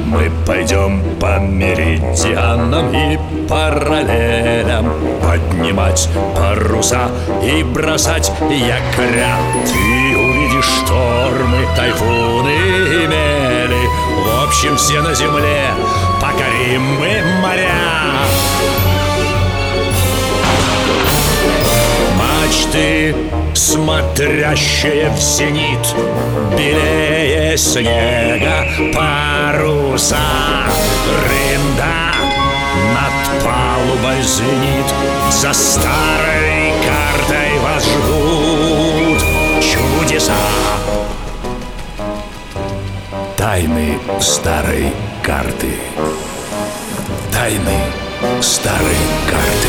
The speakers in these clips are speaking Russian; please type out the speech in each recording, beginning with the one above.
Мы пойдем по меридианам и параллелям, поднимать паруса и бросать якоря. Ты увидишь штормы, тайфуны и мели. В общем, все на земле покорим мы моря. Мачты, смотрящие в зенит, белее снега паруса. Рында над палубой звенит, за старой картой вас ждут чудеса. Тайны старой карты. Тайны старой карты.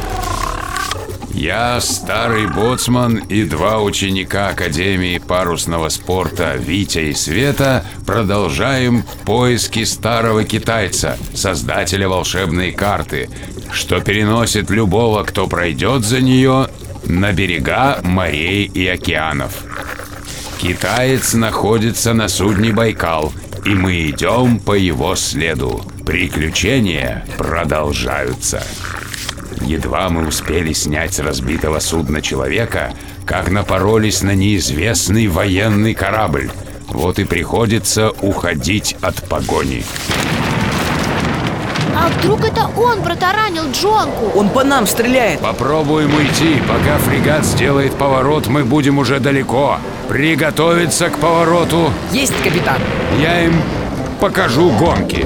Я, старый боцман, и два ученика Академии парусного спорта Витя и Света продолжаем поиски старого китайца, создателя волшебной карты, что переносит любого, кто пройдет за нее, на берега морей и океанов. Китаец находится на судне «Байкал», и мы идем по его следу. Приключения продолжаются. Едва мы успели снять с разбитого судна человека, как напоролись на неизвестный военный корабль. Вот и приходится уходить от погони. А вдруг это он протаранил Джонку? Он по нам стреляет. Попробуем уйти. Пока фрегат сделает поворот, мы будем уже далеко. Приготовиться к повороту. Есть, капитан. Я им покажу гонки.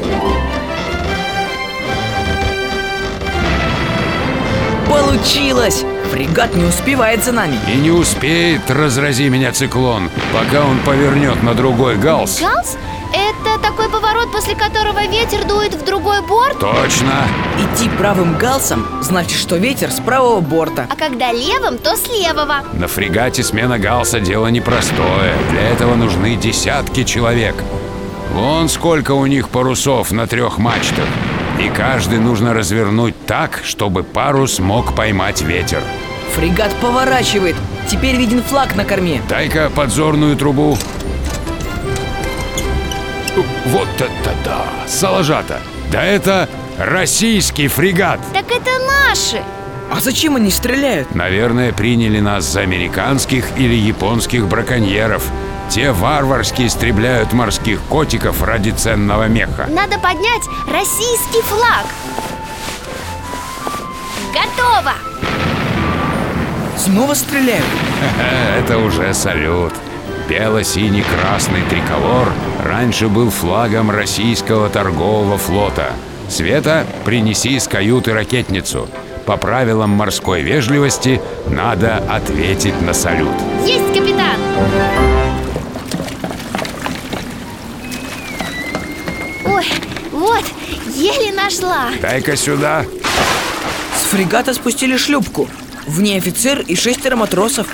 Получилось! Фрегат не успевает за нами. И не успеет, разрази меня циклон, пока он повернет на другой галс. Галс? Это такой поворот, после которого ветер дует в другой борт? Точно. Идти правым галсом значит, что ветер с правого борта. А когда левым, то с левого. На фрегате смена галса дело непростое. Для этого нужны десятки человек. Вон сколько у них парусов на 3 мачтах. И каждый нужно развернуть так, чтобы парус мог поймать ветер. Фрегат поворачивает. Теперь виден флаг на корме. Дай-ка подзорную трубу. Вот это да! Салажата! Да это российский фрегат! Так это наши! А зачем они стреляют? Наверное, приняли нас за американских или японских браконьеров. Те варварски истребляют морских котиков ради ценного меха. Надо поднять российский флаг. Готово! Снова стреляют? Это уже салют. Бело-синий-красный триколор раньше был флагом российского торгового флота. Света, принеси из каюты ракетницу. По правилам морской вежливости надо ответить на салют. Есть, капитан! Ой, вот, еле нашла. Дай-ка сюда. С фрегата спустили шлюпку. В ней офицер и 6 матросов.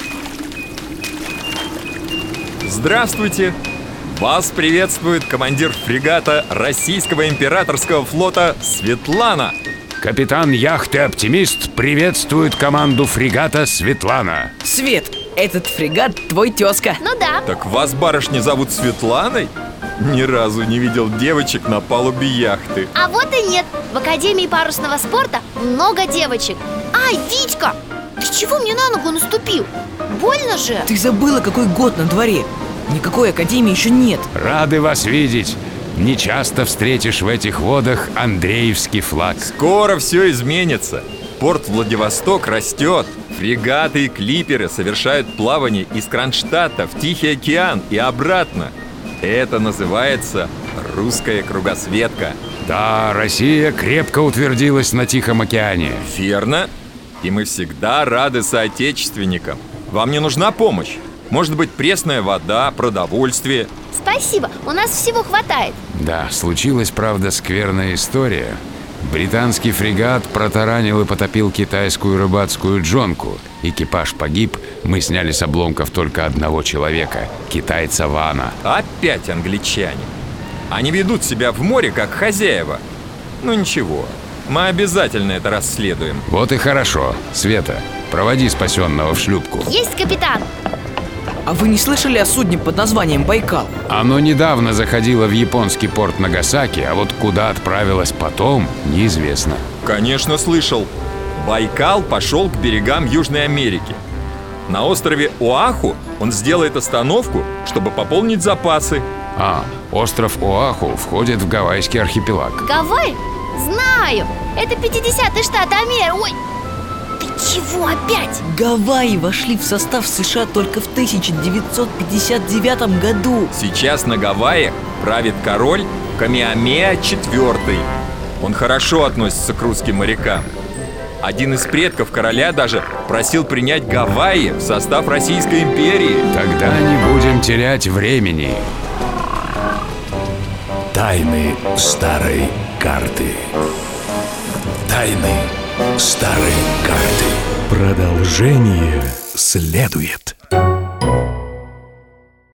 Здравствуйте! Вас приветствует командир фрегата Российского императорского флота Светлана. Капитан яхты «Оптимист» приветствует команду фрегата «Светлана». Свет, этот фрегат твой тезка. Ну да. Так вас, барышня, зовут Светланой? Ни разу не видел девочек на палубе яхты. А вот и нет. В Академии парусного спорта много девочек. Ай, Витька, ты чего мне на ногу наступил? Больно же. Ты забыла, какой год на дворе. Никакой академии еще нет. Рады вас видеть. Не часто встретишь в этих водах Андреевский флаг. Скоро все изменится. Порт Владивосток растет. Фрегаты и клиперы совершают плавание из Кронштадта в Тихий океан и обратно. Это называется русская кругосветка. Да, Россия крепко утвердилась на Тихом океане. Верно. И мы всегда рады соотечественникам. Вам не нужна помощь? Может быть, пресная вода, продовольствие? Спасибо, у нас всего хватает. Да, случилась, правда, скверная история. Британский фрегат протаранил и потопил китайскую рыбацкую джонку. Экипаж погиб, мы сняли с обломков только одного человека, китайца Вана. Опять англичане. Они ведут себя в море как хозяева. Ну ничего, мы обязательно это расследуем. Вот и хорошо. Света, проводи спасенного в шлюпку. Есть, капитан. А вы не слышали о судне под названием Байкал? Оно недавно заходило в японский порт Нагасаки, а вот куда отправилось потом, неизвестно. Конечно, слышал. Байкал пошел к берегам Южной Америки. На острове Оаху он сделает остановку, чтобы пополнить запасы. Остров Оаху входит в Гавайский архипелаг. Гавайи? Знаю! Это 50-й штат Америки. Ой, ты чего опять? Гавайи вошли в состав США только в 1959 году. Сейчас на Гавайях правит король Камеамеа IV. Он хорошо относится к русским морякам. Один из предков короля даже просил принять Гавайи в состав Российской империи. Тогда не будем терять времени. Тайны старой карты. Тайны старой карты. Продолжение следует.